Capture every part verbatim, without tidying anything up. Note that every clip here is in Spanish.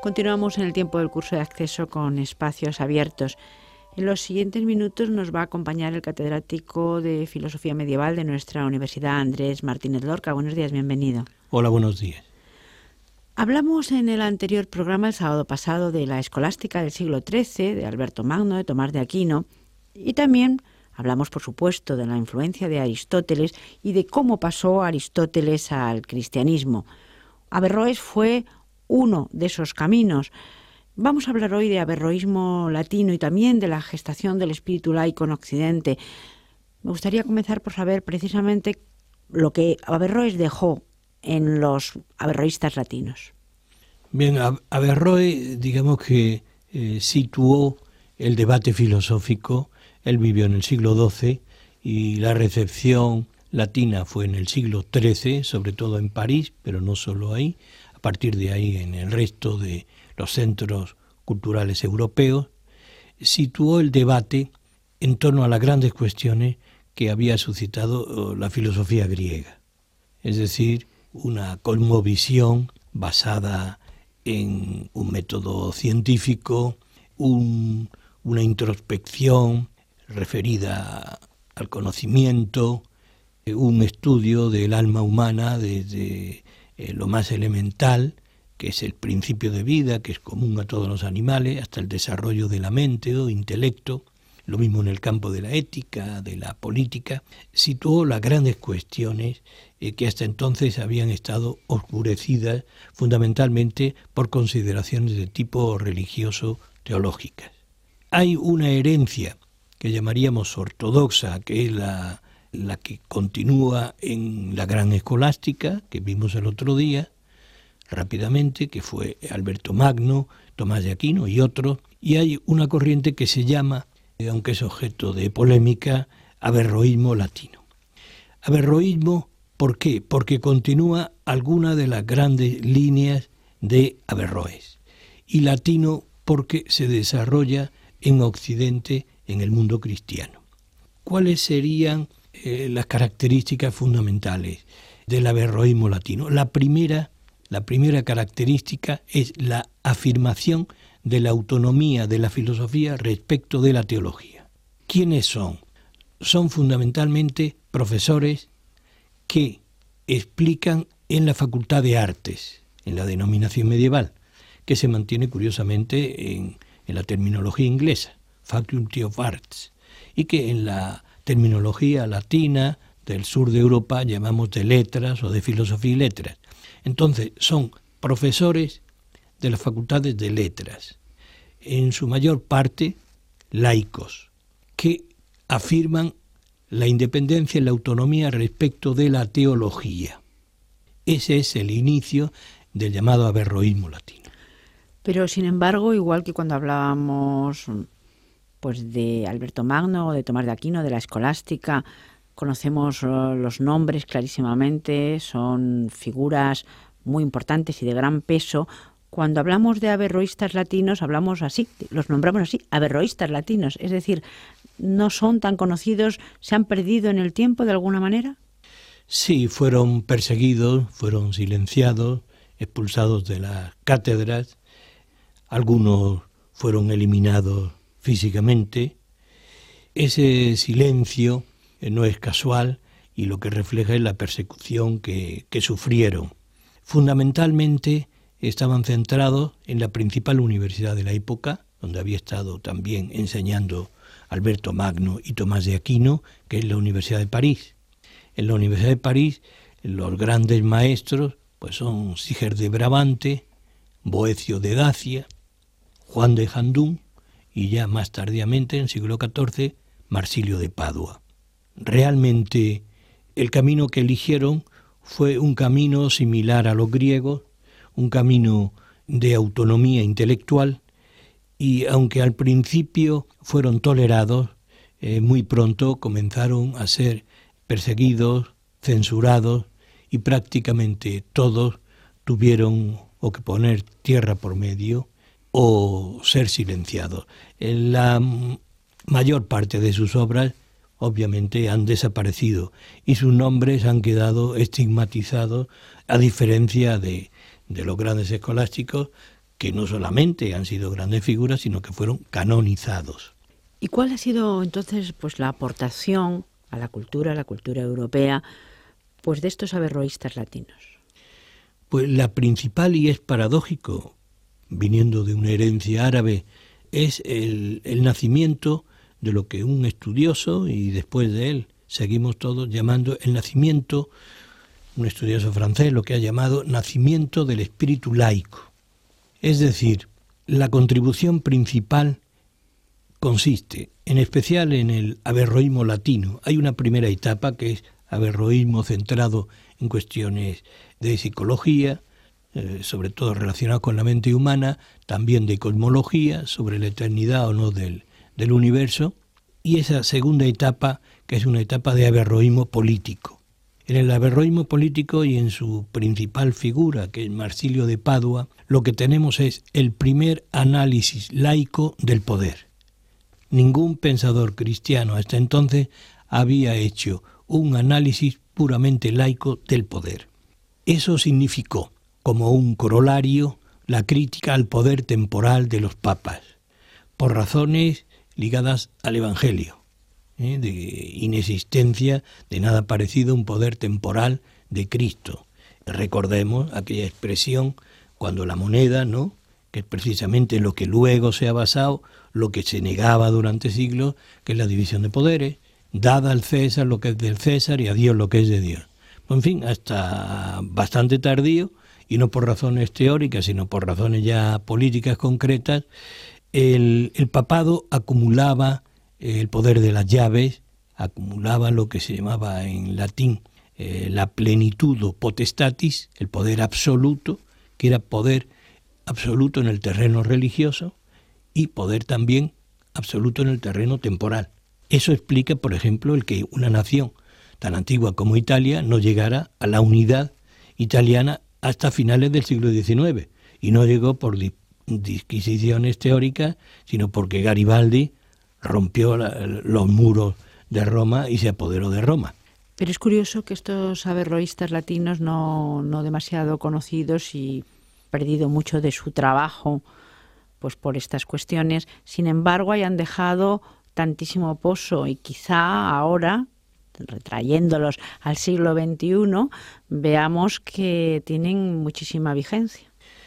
Continuamos en el tiempo del curso de acceso con espacios abiertos. En los siguientes minutos nos va a acompañar el catedrático de Filosofía Medieval de nuestra universidad, Andrés Martínez Lorca. Buenos días, bienvenido. Hola, buenos días. Hablamos en el anterior programa, el sábado pasado, de la escolástica del siglo trece, de Alberto Magno, de Tomás de Aquino, y también hablamos, por supuesto, de la influencia de Aristóteles y de cómo pasó Aristóteles al cristianismo. Averroes fue uno de esos caminos. Vamos a hablar hoy de averroísmo latino y también de la gestación del espíritu laico en Occidente. Me gustaría comenzar por saber precisamente lo que Averroes dejó en los averroístas latinos. Bien, Averroes, digamos que eh, situó el debate filosófico. Él vivió en el siglo doce y la recepción latina fue en el siglo trece, sobre todo en París, pero no solo ahí. A partir de ahí, en el resto de los centros culturales europeos, situó el debate en torno a las grandes cuestiones que había suscitado la filosofía griega. Es decir, una cosmovisión basada en un método científico, un, una introspección referida al conocimiento, un estudio del alma humana desde eh, lo más elemental, que es el principio de vida, que es común a todos los animales, hasta el desarrollo de la mente o intelecto, lo mismo en el campo de la ética, de la política. Situó las grandes cuestiones eh, que hasta entonces habían estado oscurecidas fundamentalmente por consideraciones de tipo religioso-teológicas. Hay una herencia que llamaríamos ortodoxa, que es la, la que continúa en la gran escolástica, que vimos el otro día, rápidamente, que fue Alberto Magno, Tomás de Aquino y otros, y hay una corriente que se llama, aunque es objeto de polémica, averroísmo latino. Averroísmo, ¿por qué? Porque continúa alguna de las grandes líneas de Averroes, y latino porque se desarrolla en Occidente, en el mundo cristiano. ¿Cuáles serían eh, las características fundamentales del averroísmo latino? La primera La primera característica es la afirmación de la autonomía de la filosofía respecto de la teología. ¿Quiénes son? Son fundamentalmente profesores que explican en la Facultad de Artes, en la denominación medieval, que se mantiene curiosamente en, en la terminología inglesa, Faculty of Arts, y que en la terminología latina del sur de Europa llamamos de letras o de filosofía y letras. Entonces, son profesores de las facultades de letras, en su mayor parte laicos, que afirman la independencia y la autonomía respecto de la teología. Ese es el inicio del llamado averroísmo latino. Pero, sin embargo, igual que cuando hablábamos pues, de Alberto Magno o de Tomás de Aquino, de la escolástica, conocemos los nombres clarísimamente, son figuras muy importantes y de gran peso. Cuando hablamos de averroístas latinos, hablamos así, los nombramos así, averroístas latinos, es decir, ¿no son tan conocidos, se han perdido en el tiempo de alguna manera? Sí, fueron perseguidos, fueron silenciados, expulsados de las cátedras, algunos fueron eliminados físicamente. Ese silencio no es casual y lo que refleja es la persecución que, que sufrieron. Fundamentalmente estaban centrados en la principal universidad de la época, donde había estado también enseñando Alberto Magno y Tomás de Aquino, que es la Universidad de París. En la Universidad de París los grandes maestros pues son Siger de Brabante, Boecio de Dacia, Juan de Jandún y ya más tardíamente, en el siglo catorce, Marsilio de Padua. Realmente el camino que eligieron fue un camino similar a los griegos, un camino de autonomía intelectual, y aunque al principio fueron tolerados, eh, muy pronto comenzaron a ser perseguidos, censurados, y prácticamente todos tuvieron o que poner tierra por medio o ser silenciados. En la mayor parte de sus obras obviamente han desaparecido y sus nombres han quedado estigmatizados, a diferencia de, de los grandes escolásticos que no solamente han sido grandes figuras, sino que fueron canonizados. ¿Y cuál ha sido entonces pues la aportación a la cultura, a la cultura europea, pues de estos averroístas latinos? Pues la principal, y es paradójico, viniendo de una herencia árabe, es el, el nacimiento de lo que un estudioso, y después de él seguimos todos llamando el nacimiento, un estudioso francés lo que ha llamado nacimiento del espíritu laico. Es decir, la contribución principal consiste en especial en el averroísmo latino. Hay una primera etapa que es averroísmo centrado en cuestiones de psicología, eh, sobre todo relacionado con la mente humana, también de cosmología, sobre la eternidad o no del, del universo, y esa segunda etapa, que es una etapa de averroísmo político. En el averroísmo político y en su principal figura, que es Marsilio de Padua, lo que tenemos es el primer análisis laico del poder. Ningún pensador cristiano hasta entonces había hecho un análisis puramente laico del poder. Eso significó, como un corolario, la crítica al poder temporal de los papas, por razones ligadas al Evangelio, ¿eh? de inexistencia de nada parecido a un poder temporal de Cristo. Recordemos aquella expresión cuando la moneda, ¿no?, que es precisamente lo que luego se ha basado, lo que se negaba durante siglos, que es la división de poderes, dada al César lo que es del César y a Dios lo que es de Dios. En fin, hasta bastante tardío, y no por razones teóricas, sino por razones ya políticas concretas, el, el papado acumulaba el poder de las llaves, acumulaba lo que se llamaba en latín eh, la plenitudo potestatis, el poder absoluto, que era poder absoluto en el terreno religioso y poder también absoluto en el terreno temporal. Eso explica, por ejemplo, el que una nación tan antigua como Italia no llegara a la unidad italiana hasta finales del siglo diecinueve, y no llegó por disquisiciones teóricas, sino porque Garibaldi rompió la, los muros de Roma y se apoderó de Roma. Pero es curioso que estos averroístas latinos no, no demasiado conocidos y perdido mucho de su trabajo pues por estas cuestiones, sin embargo hayan dejado tantísimo pozo, y quizá ahora, retrayéndolos al siglo veintiuno, veamos que tienen muchísima vigencia.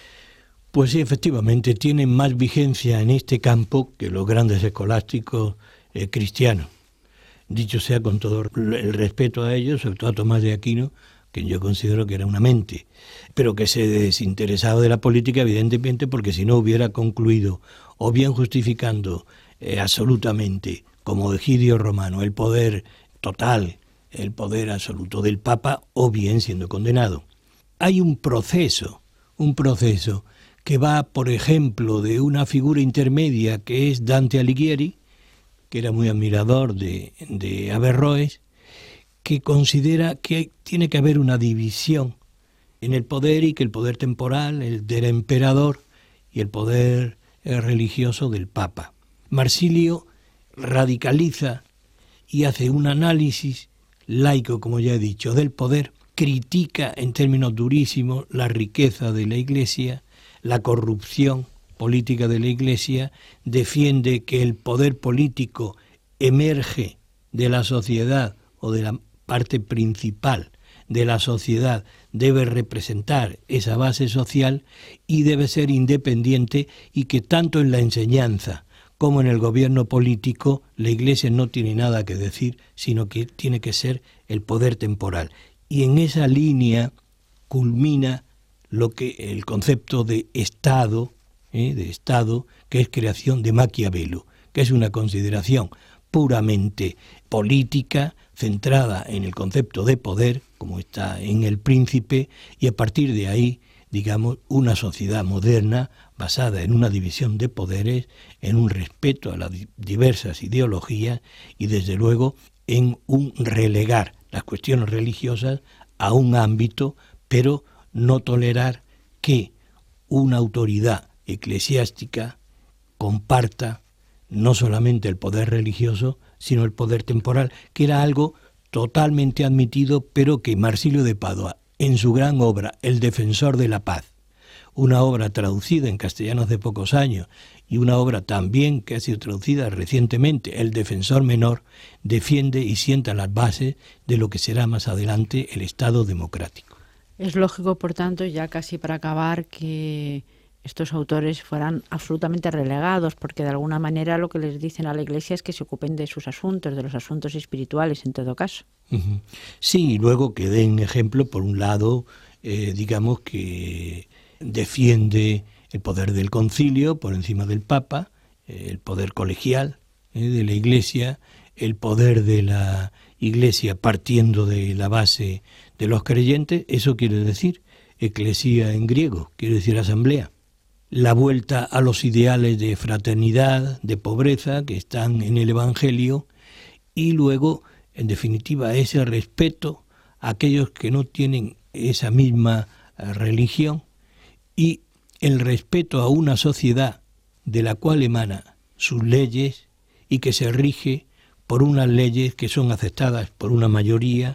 Pues sí, efectivamente, tienen más vigencia en este campo que los grandes escolásticos eh, cristianos. Dicho sea con todo el respeto a ellos, sobre todo a Tomás de Aquino, que yo considero que era una mente, pero que se desinteresaba de la política, evidentemente, porque si no hubiera concluido, o bien justificando eh, absolutamente, como Egidio Romano, el poder total, el poder absoluto del Papa, o bien siendo condenado. Hay un proceso, un proceso que va, por ejemplo, de una figura intermedia que es Dante Alighieri, que era muy admirador de, de Averroes, que considera que tiene que haber una división en el poder, y que el poder temporal, el del emperador, y el poder religioso del Papa. Marsilio radicaliza y hace un análisis laico, como ya he dicho, del poder, critica en términos durísimos la riqueza de la Iglesia, la corrupción política de la Iglesia, defiende que el poder político emerge de la sociedad, o de la parte principal de la sociedad, debe representar esa base social y debe ser independiente, y que tanto en la enseñanza como en el gobierno político la Iglesia no tiene nada que decir, sino que tiene que ser el poder temporal. Y en esa línea culmina lo que el concepto de Estado, ¿eh? de Estado, que es creación de Maquiavelo, que es una consideración puramente política, centrada en el concepto de poder, como está en El Príncipe, y a partir de ahí, digamos, una sociedad moderna basada en una división de poderes, en un respeto a las diversas ideologías y, desde luego, en un relegar las cuestiones religiosas a un ámbito, pero no tolerar que una autoridad eclesiástica comparta no solamente el poder religioso, sino el poder temporal, que era algo totalmente admitido, pero que Marsilio de Padua, en su gran obra El defensor de la paz, una obra traducida en castellano hace pocos años y una obra también que ha sido traducida recientemente, El defensor menor, defiende y sienta las bases de lo que será más adelante el Estado democrático. Es lógico, por tanto, ya casi para acabar, que estos autores fueran absolutamente relegados, porque de alguna manera lo que les dicen a la Iglesia es que se ocupen de sus asuntos, de los asuntos espirituales en todo caso. Uh-huh. Sí, y luego que den ejemplo, por un lado, eh, digamos que defiende el poder del concilio por encima del Papa, eh, el poder colegial eh, de la Iglesia, el poder de la Iglesia partiendo de la base de los creyentes, eso quiere decir eclesía en griego, quiere decir asamblea. La vuelta a los ideales de fraternidad, de pobreza, que están en el Evangelio, y luego, en definitiva, ese respeto a aquellos que no tienen esa misma religión, y el respeto a una sociedad de la cual emana sus leyes y que se rige por unas leyes que son aceptadas por una mayoría,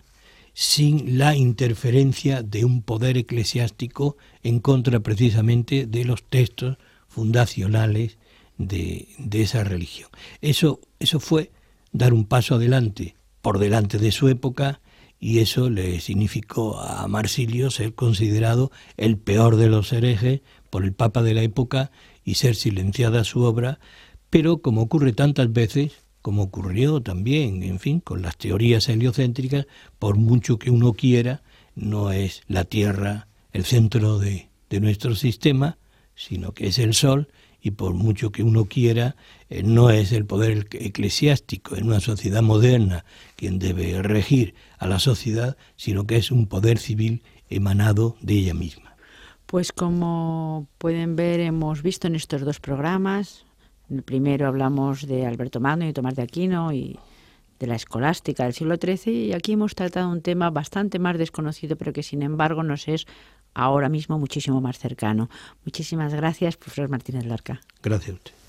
sin la interferencia de un poder eclesiástico en contra precisamente de los textos fundacionales de, de esa religión. Eso, eso fue dar un paso adelante, por delante de su época, y eso le significó a Marsilio ser considerado el peor de los herejes por el Papa de la época y ser silenciada su obra, pero como ocurre tantas veces, como ocurrió también, en fin, con las teorías heliocéntricas, por mucho que uno quiera, no es la Tierra el centro de, de nuestro sistema, sino que es el Sol, y por mucho que uno quiera, eh, no es el poder eclesiástico en una sociedad moderna quien debe regir a la sociedad, sino que es un poder civil emanado de ella misma. Pues como pueden ver, hemos visto en estos dos programas. En el primero hablamos de Alberto Magno y Tomás de Aquino y de la escolástica del siglo trece, y aquí hemos tratado un tema bastante más desconocido, pero que sin embargo nos es ahora mismo muchísimo más cercano. Muchísimas gracias, profesor Martínez Larca. Gracias a usted.